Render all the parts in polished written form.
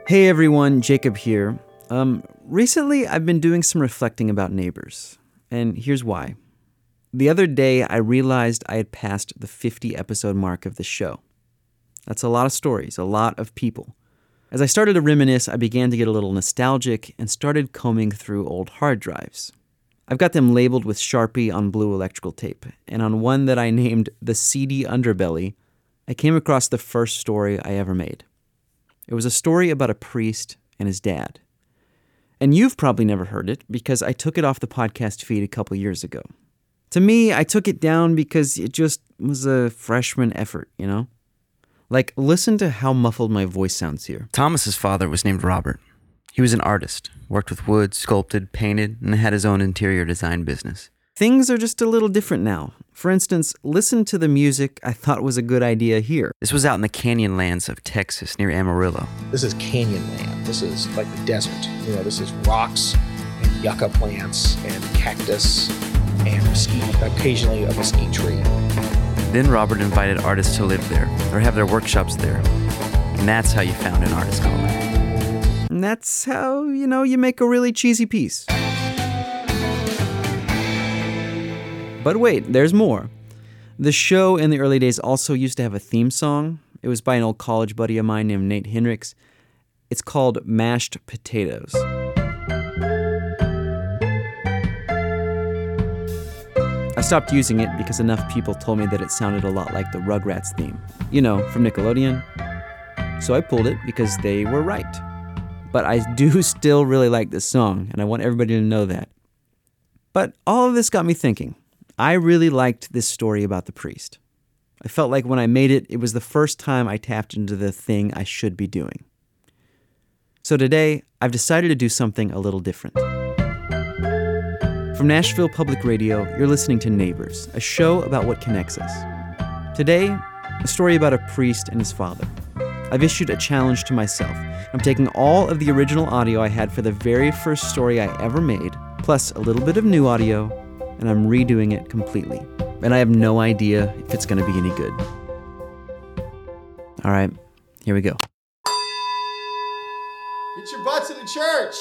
Hey everyone, Jacob here. Recently I've been doing some reflecting about Neighbors, and here's why. The other day I realized I had passed the 50 episode mark of the show. That's a lot of stories, a lot of people. As I started to reminisce, I began to get a little nostalgic and started combing through old hard drives. I've got them labeled with Sharpie on blue electrical tape, and on one that I named The Seedy Underbelly, I came across the first story I ever made. It was a story about a priest and his dad. And you've probably never heard it because I took it off the podcast feed a couple years ago. To me, I took it down because it just was a freshman effort, you know? Like, listen to how muffled my voice sounds here. Thomas's father was named Robert. He was an artist, worked with wood, sculpted, painted, and had his own interior design business. Things are just a little different now. For instance, listen to the music I thought was a good idea here. This was out in the canyon lands of Texas near Amarillo. This is canyon land. This is like the desert. You know, this is rocks and yucca plants and cactus and mesquite, occasionally a mesquite tree. Then Robert invited artists to live there or have their workshops there. And that's how you found an artist colony. And that's how, you make a really cheesy piece. But wait, there's more. The show in the early days also used to have a theme song. It was by an old college buddy of mine named Nate Hendricks. It's called Mashed Potatoes. I stopped using it because enough people told me that it sounded a lot like the Rugrats theme, from Nickelodeon. So I pulled it because they were right. But I do still really like this song, and I want everybody to know that. But all of this got me thinking. I really liked this story about the priest. I felt like when I made it, it was the first time I tapped into the thing I should be doing. So today, I've decided to do something a little different. From Nashville Public Radio, you're listening to Neighbors, a show about what connects us. Today, a story about a priest and his father. I've issued a challenge to myself. I'm taking all of the original audio I had for the very first story I ever made, plus a little bit of new audio, and I'm redoing it completely. And I have no idea if it's going to be any good. All right, here we go. Get your butts in the church!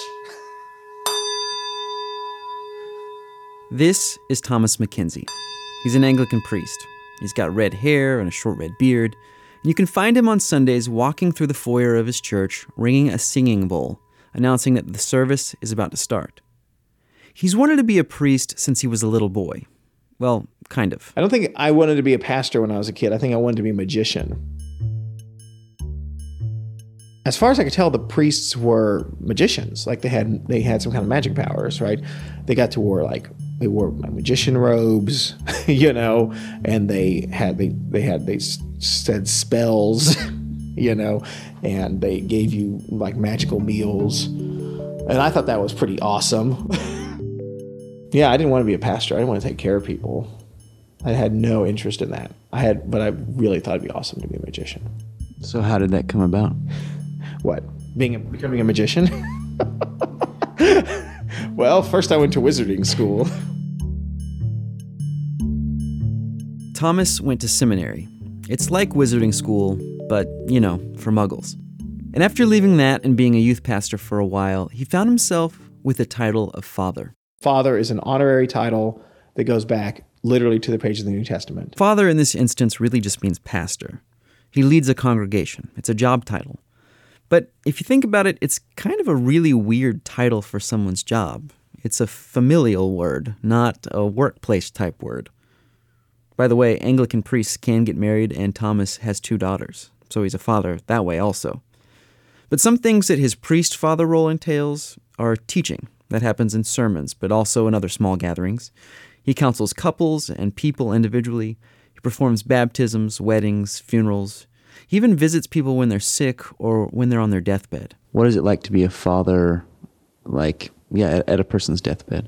This is Thomas McKenzie. He's an Anglican priest. He's got red hair and a short red beard. And you can find him on Sundays walking through the foyer of his church, ringing a singing bowl, announcing that the service is about to start. He's wanted to be a priest since he was a little boy. Well, kind of. I don't think I wanted to be a pastor when I was a kid. I think I wanted to be a magician. As far as I could tell, the priests were magicians. Like they had some kind of magic powers, right? They got to wear they wore magician robes, and they said spells, and they gave you like magical meals. And I thought that was pretty awesome. Yeah, I didn't want to be a pastor. I didn't want to take care of people. I had no interest in that. But I really thought it'd be awesome to be a magician. So how did that come about? What? Becoming a magician? Well, first I went to wizarding school. Thomas went to seminary. It's like wizarding school, but, for muggles. And after leaving that and being a youth pastor for a while, he found himself with the title of father. Father is an honorary title that goes back literally to the pages of the New Testament. Father in this instance really just means pastor. He leads a congregation. It's a job title. But if you think about it, it's kind of a really weird title for someone's job. It's a familial word, not a workplace type word. By the way, Anglican priests can get married, and Thomas has 2 daughters, so he's a father that way also. But some things that his priest-father role entails are teaching. That happens in sermons, but also in other small gatherings. He counsels couples and people individually. He performs baptisms, weddings, funerals. He even visits people when they're sick or when they're on their deathbed. What is it like to be a father, at a person's deathbed?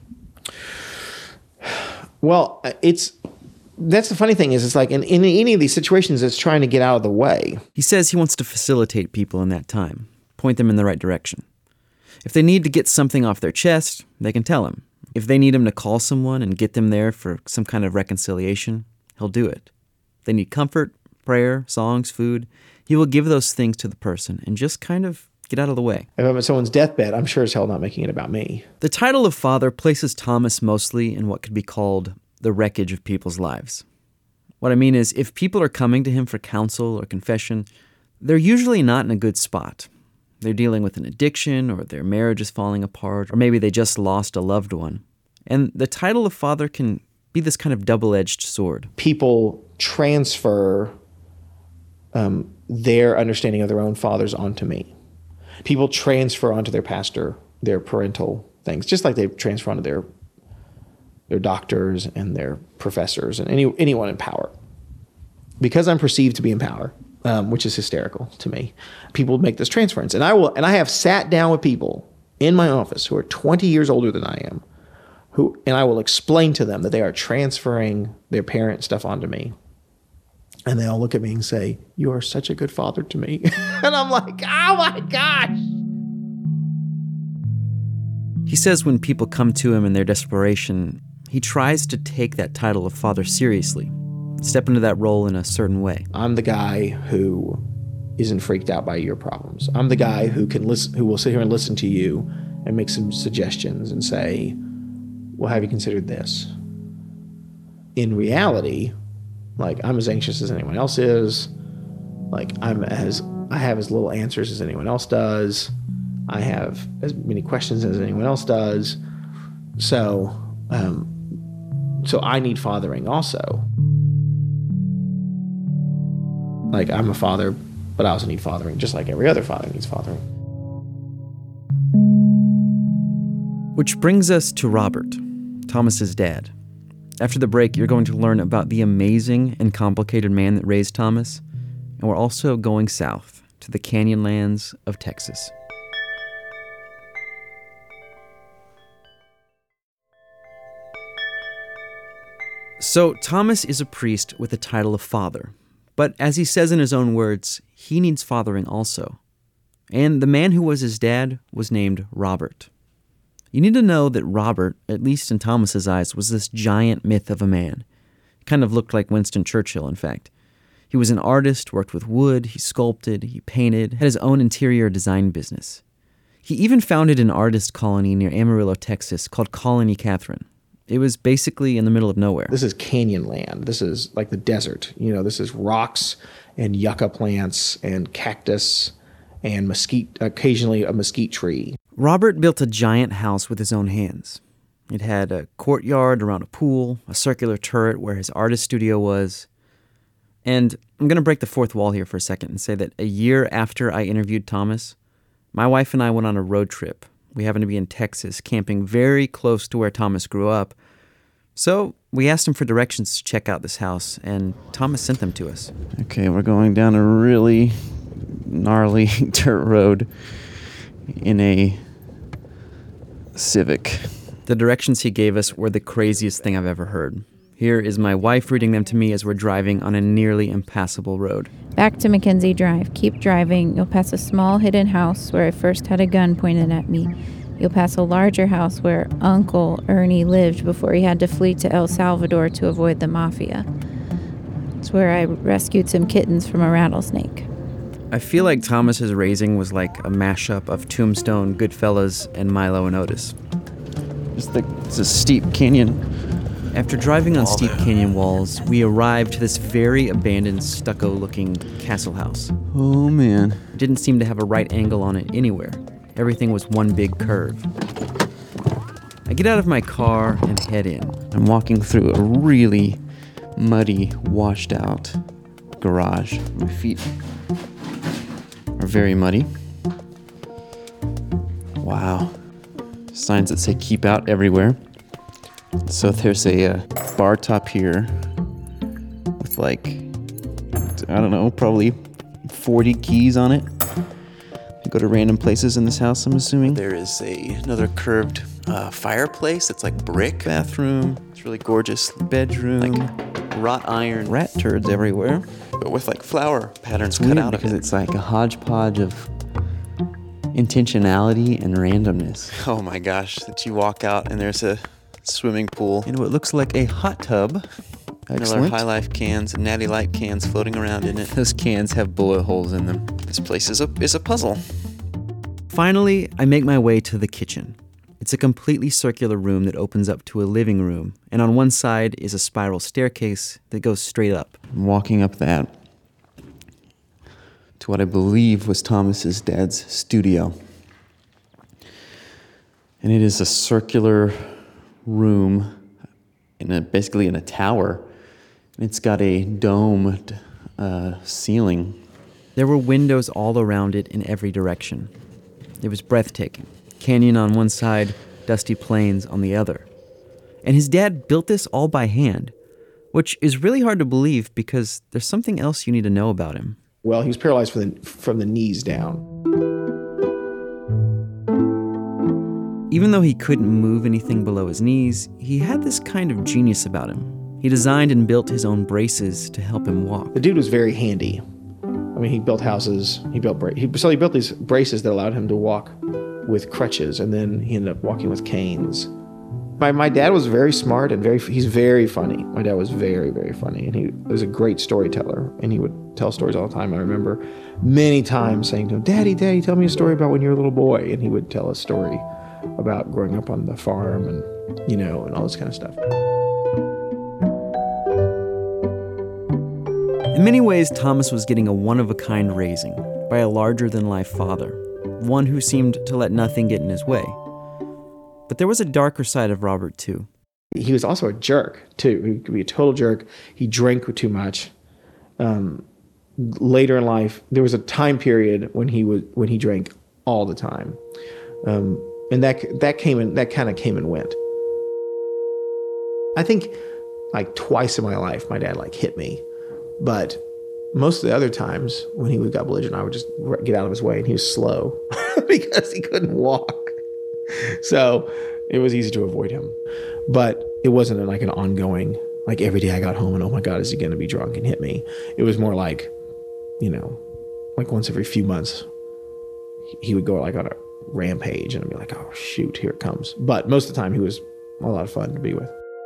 Well, that's the funny thing is it's like in any of these situations, it's trying to get out of the way. He says he wants to facilitate people in that time, point them in the right direction. If they need to get something off their chest, they can tell him. If they need him to call someone and get them there for some kind of reconciliation, he'll do it. If they need comfort, prayer, songs, food, he will give those things to the person and just kind of Get out of the way. If I'm at someone's deathbed, I'm sure as hell not making it about me. The title of father places Thomas mostly in what could be called the wreckage of people's lives. What I mean is, if people are coming to him for counsel or confession, they're usually not in a good spot. They're dealing with an addiction, or their marriage is falling apart, or maybe they just lost a loved one. And the title of father can be this kind of double-edged sword. People transfer their understanding of their own fathers onto me. People transfer onto their pastor their parental things, just like they transfer onto their doctors and their professors and anyone in power. Because I'm perceived to be in power, which is hysterical to me, people make this transference. And I have sat down with people in my office who are 20 years older than I am, and I will explain to them that they are transferring their parent stuff onto me. And they all look at me and say, "You are such a good father to me." And I'm like, oh my gosh. He says when people come to him in their desperation, he tries to take that title of father seriously, step into that role in a certain way. I'm the guy who isn't freaked out by your problems. I'm the guy who can listen, who will sit here and listen to you and make some suggestions and say, "Well, have you considered this?" In reality, like, I'm as anxious as anyone else is. Like, I have as little answers as anyone else does. I have as many questions as anyone else does. So I need fathering also. Like, I'm a father, but I also need fathering, just like every other father needs fathering. Which brings us to Robert, Thomas's dad. After the break, you're going to learn about the amazing and complicated man that raised Thomas, and we're also going south to the Canyonlands of Texas. So Thomas is a priest with the title of father, but as he says in his own words, he needs fathering also. And the man who was his dad was named Robert. You need to know that Robert, at least in Thomas's eyes, was this giant myth of a man. He kind of looked like Winston Churchill, in fact. He was an artist, worked with wood, he sculpted, he painted, had his own interior design business. He even founded an artist colony near Amarillo, Texas, called Colony Catherine. It was basically in the middle of nowhere. This is canyon land. This is like the desert. You know, this is rocks and yucca plants and cactus and mesquite, occasionally a mesquite tree. Robert built a giant house with his own hands. It had a courtyard around a pool, a circular turret where his artist studio was. And I'm going to break the fourth wall here for a second and say that a year after I interviewed Thomas, my wife and I went on a road trip. We happened to be in Texas, camping very close to where Thomas grew up. So we asked him for directions to check out this house, and Thomas sent them to us. Okay, we're going down a really gnarly dirt road in a Civic. The directions he gave us were the craziest thing I've ever heard. Here is my wife reading them to me as we're driving on a nearly impassable road. Back to Mackenzie Drive. Keep driving. You'll pass a small hidden house where I first had a gun pointed at me. You'll pass a larger house where Uncle Ernie lived before he had to flee to El Salvador to avoid the mafia. It's where I rescued some kittens from a rattlesnake. I feel like Thomas's raising was like a mashup of Tombstone, Goodfellas, and Milo and Otis. It's a steep canyon. After driving on steep canyon walls, we arrived to this very abandoned, stucco-looking castle house. Oh, man. It didn't seem to have a right angle on it anywhere. Everything was one big curve. I get out of my car and head in. I'm walking through a really muddy, washed-out garage. My feet are very muddy. Wow. Signs that say keep out everywhere. So there's a bar top here with like, I don't know, probably 40 keys on it. You go to random places in this house, I'm assuming. There is another curved fireplace that's like brick. Bathroom. It's really gorgeous. Bedroom. Like wrought iron. Rat turds everywhere. But with like flower patterns cut out of it. Because it's like a hodgepodge of intentionality and randomness. Oh my gosh, that you walk out and there's a swimming pool. And what looks like a hot tub. Miller High Life cans and Natty Light cans floating around in it. Those cans have bullet holes in them. This place is a puzzle. Finally, I make my way to the kitchen. It's a completely circular room that opens up to a living room, and on one side is a spiral staircase that goes straight up. I'm walking up that to what I believe was Thomas's dad's studio. And it is a circular room basically in a tower. And it's got a domed ceiling. There were windows all around it in every direction. It was breathtaking. Canyon on one side, dusty plains on the other. And his dad built this all by hand, which is really hard to believe because there's something else you need to know about him. Well, he was paralyzed from the knees down. Even though he couldn't move anything below his knees, he had this kind of genius about him. He designed and built his own braces to help him walk. The dude was very handy. I mean, he built houses. He built these braces that allowed him to walk with crutches, and then he ended up walking with canes. My dad was very smart and he's very funny. My dad was very, very funny, and he was a great storyteller, and he would tell stories all the time. I remember many times saying to him, Daddy, tell me a story about when you were a little boy, and he would tell a story about growing up on the farm and, and all this kind of stuff. In many ways, Thomas was getting a one-of-a-kind raising by a larger-than-life father, one who seemed to let nothing get in his way. But there was a darker side of Robert, too. He was also a jerk, too. He could be a total jerk. He drank too much. Later in life, there was a time period when he drank all the time. And that kind of came and went. I think like twice in my life, my dad hit me. But most of the other times when he got belligerent, I would just get out of his way, and he was slow because he couldn't walk. So it was easy to avoid him. But it wasn't like an ongoing, like every day I got home and, oh my God, is he going to be drunk and hit me? It was more like, like once every few months, he would go like on a rampage, and I'd be like, oh shoot, here it comes. But most of the time he was a lot of fun to be with.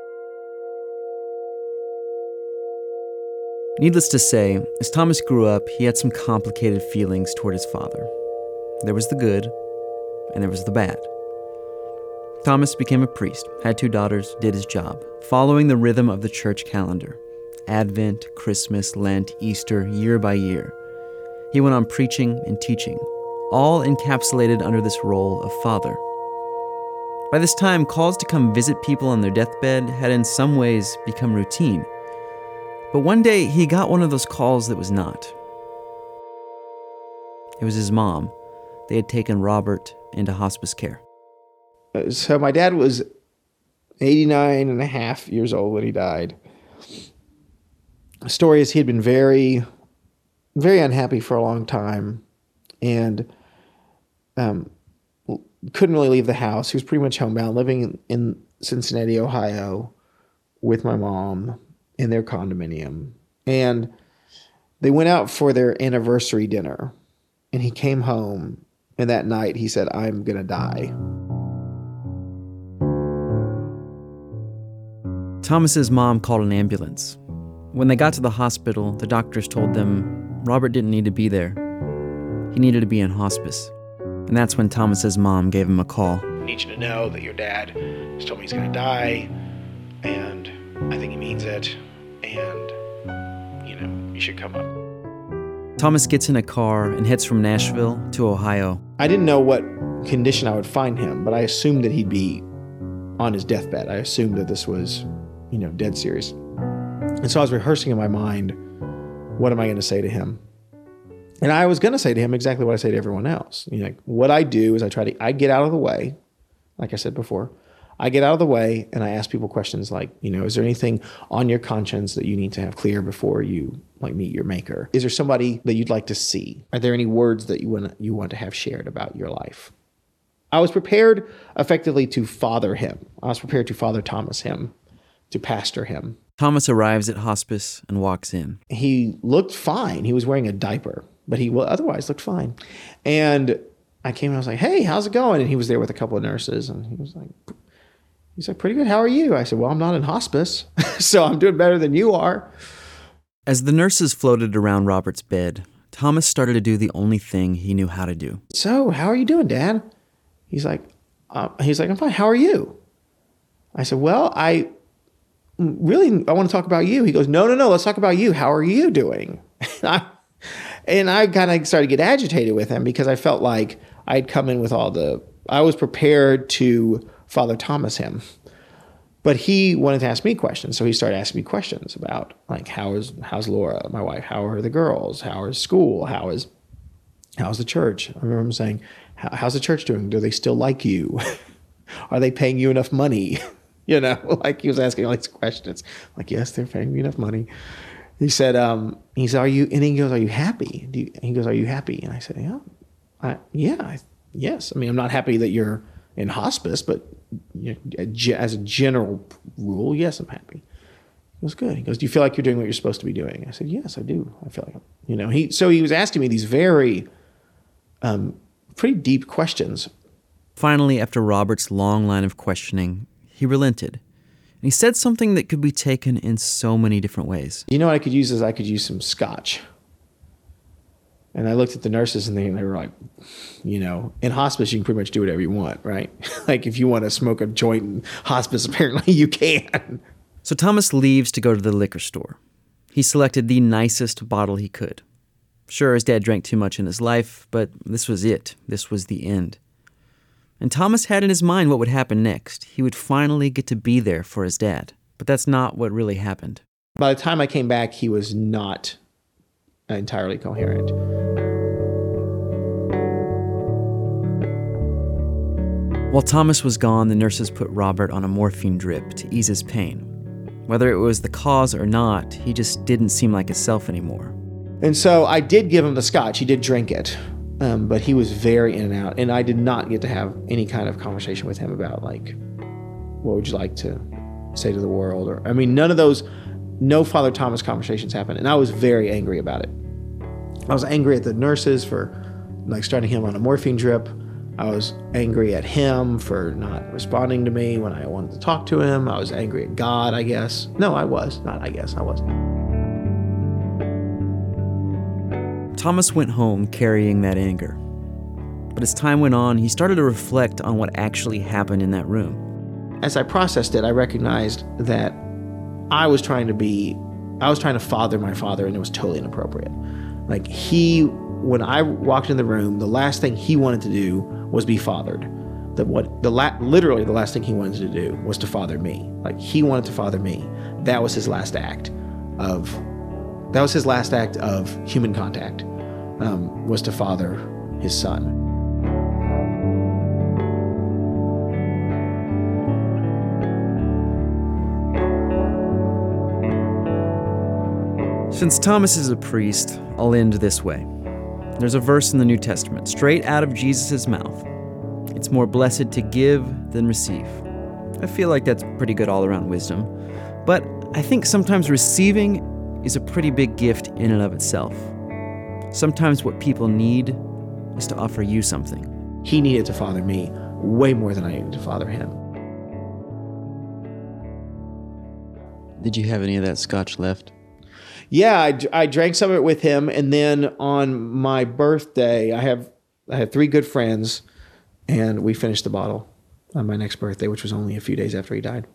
Needless to say, as Thomas grew up, he had some complicated feelings toward his father. There was the good, and there was the bad. Thomas became a priest, had 2 daughters, did his job, following the rhythm of the church calendar. Advent, Christmas, Lent, Easter, year by year. He went on preaching and teaching, all encapsulated under this role of father. By this time, calls to come visit people on their deathbed had in some ways become routine. But one day, he got one of those calls that was not. It was his mom. They had taken Robert into hospice care. So my dad was 89 and a half years old when he died. The story is he had been very, very unhappy for a long time, and couldn't really leave the house. He was pretty much homebound, living in Cincinnati, Ohio, with my mom in their condominium. And they went out for their anniversary dinner, and he came home, and that night he said, I'm going to die. Thomas's mom called an ambulance. When they got to the hospital, the doctors told them Robert didn't need to be there. He needed to be in hospice. And that's when Thomas's mom gave him a call. I need you to know that your dad has told me he's going to die, and I think he means it, and, you should come up. Thomas gets in a car and heads from Nashville to Ohio. I didn't know what condition I would find him, but I assumed that he'd be on his deathbed. I assumed that this was, dead serious. And so I was rehearsing in my mind, what am I going to say to him? And I was going to say to him exactly what I say to everyone else. What I do is I get out of the way, like I said before. I get out of the way and I ask people questions like, is there anything on your conscience that you need to have clear before you meet your maker? Is there somebody that you'd like to see? Are there any words that you want to have shared about your life? I was prepared effectively to father him. I was prepared to father Thomas him, to pastor him. Thomas arrives at hospice and walks in. He looked fine. He was wearing a diaper, but he otherwise looked fine. And I came and I was like, hey, how's it going? And he was there with a couple of nurses, and he's like, pretty good. How are you? I said, well, I'm not in hospice, so I'm doing better than you are. As the nurses floated around Robert's bed, Thomas started to do the only thing he knew how to do. So, how are you doing, Dad? He's like, I'm fine. How are you? I said, well, I want to talk about you. He goes, no, let's talk about you. How are you doing? And I kind of started to get agitated with him because I felt like I'd come in with I was prepared to Father Thomas him. But he wanted to ask me questions. So he started asking me questions about like, how's Laura, my wife? How are the girls? How is school? How's the church? I remember him saying, how's the church doing? Do they still like you? Are they paying you enough money? Like he was asking all these questions. I'm like, yes, they're paying me enough money. He said, are you, and he goes, are you happy? He goes, are you happy? And I said, yes. I mean, I'm not happy that you're in hospice, but as a general rule, yes, I'm happy. He goes, good. He goes, do you feel like you're doing what you're supposed to be doing? I said, yes, I do. I feel like So he was asking me these very, pretty deep questions. Finally, after Robert's long line of questioning, he relented. And he said something that could be taken in so many different ways. You know what I could use is I could use some scotch. And I looked at the nurses and they were like, in hospice, you can pretty much do whatever you want, right? Like if you want to smoke a joint in hospice, apparently you can. So Thomas leaves to go to the liquor store. He selected the nicest bottle he could. Sure, his dad drank too much in his life, but this was it. This was the end. And Thomas had in his mind what would happen next. He would finally get to be there for his dad. But that's not what really happened. By the time I came back, he was not entirely coherent. While Thomas was gone, the nurses put Robert on a morphine drip to ease his pain. Whether it was the cause or not, he just didn't seem like himself anymore. And so I did give him the scotch. He did drink it. But he was very in and out. And I did not get to have any kind of conversation with him about, like, what would you like to say to the world? None of those, no Father Thomas conversations happened. And I was very angry about it. I was angry at the nurses for, like, starting him on a morphine drip. I was angry at him for not responding to me when I wanted to talk to him. I was angry at God, I guess. No, I was. Not I guess. I was. Thomas went home carrying that anger. But as time went on, he started to reflect on what actually happened in that room. As I processed it, I recognized that I was trying to father my father, and it was totally inappropriate. Like when I walked in the room, the last thing he wanted to do was be fathered. Literally the last thing he wanted to do was to father me. Like he wanted to father me. That was his last act of human contact, was to father his son. Since Thomas is a priest, I'll end this way. There's a verse in the New Testament, straight out of Jesus' mouth. It's more blessed to give than receive. I feel like that's pretty good all-around wisdom. But I think sometimes receiving is a pretty big gift in and of itself. Sometimes what people need is to offer you something. He needed to father me way more than I needed to father him. Did you have any of that scotch left? Yeah, I drank some of it with him, and then on my birthday, I had 3 good friends, and we finished the bottle on my next birthday, which was only a few days after he died.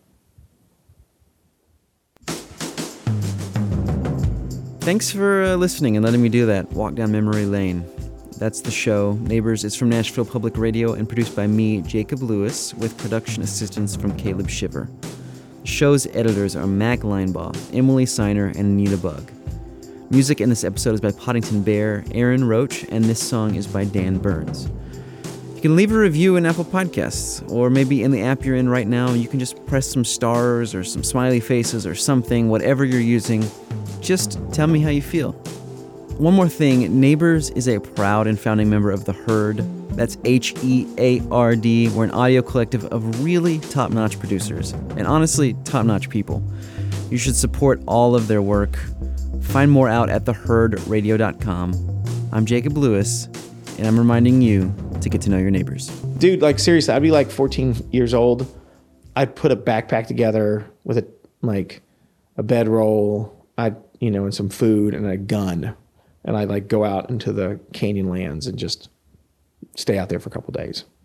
Thanks for listening and letting me do that walk down memory lane. That's the show. Neighbors is from Nashville Public Radio and produced by me, Jacob Lewis, with production assistance from Caleb Shiver. The show's editors are Mac Linebaugh, Emily Siner, and Anita Bug. Music in this episode is by Poddington Bear, Aaron Roach, and this song is by Dan Burns. You can leave a review in Apple Podcasts, or maybe in the app you're in right now, you can just press some stars or some smiley faces or something, whatever you're using. Just tell me how you feel. One more thing, Neighbors is a proud and founding member of The Herd. That's HEARD. We're an audio collective of really top-notch producers, and honestly, top-notch people. You should support all of their work. Find more out at theherdradio.com. I'm Jacob Lewis, and I'm reminding you to get to know your neighbors. Dude, like seriously, I'd be like 14 years old. I'd put a backpack together with a bedroll, and some food and a gun. and I like go out into the canyon lands and just stay out there for a couple days.